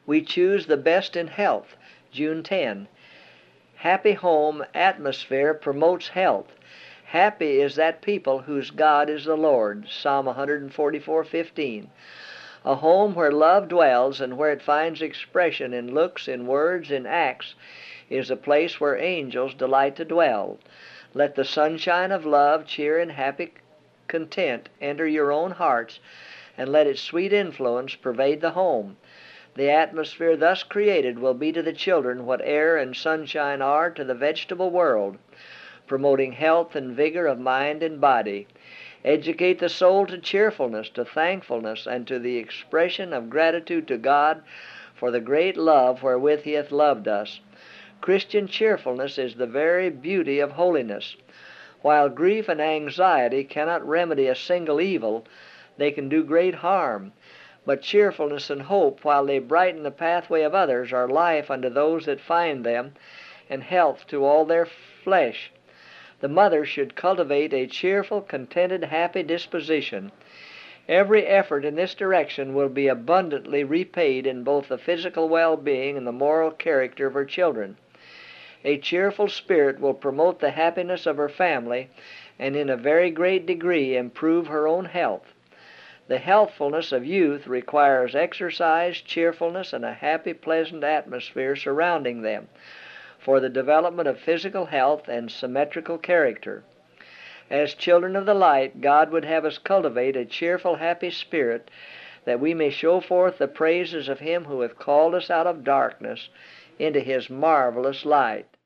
We choose the best in health, June 10. Happy home atmosphere promotes health. Happy is that people whose God is the Lord, Psalm 144:15. A home where love dwells and where it finds expression in looks, in words, in acts, is a place where angels delight to dwell. Let the sunshine of love, cheer, and happy content enter your own hearts, and let its sweet influence pervade the home. The atmosphere thus created will be to the children what air and sunshine are to the vegetable world, promoting health and vigor of mind and body. Educate the soul to cheerfulness, to thankfulness, and to the expression of gratitude to God for the great love wherewith He hath loved us. Christian cheerfulness is the very beauty of holiness. While grief and anxiety cannot remedy a single evil, they can do great harm. But cheerfulness and hope, while they brighten the pathway of others, are life unto those that find them, and health to all their flesh. The mother should cultivate a cheerful, contented, happy disposition. Every effort in this direction will be abundantly repaid in both the physical well-being and the moral character of her children. A cheerful spirit will promote the happiness of her family and in a very great degree improve her own health. The healthfulness of youth requires exercise, cheerfulness, and a happy, pleasant atmosphere surrounding them for the development of physical health and symmetrical character. As children of the light, God would have us cultivate a cheerful, happy spirit, that we may show forth the praises of Him who hath called us out of darkness into His marvelous light.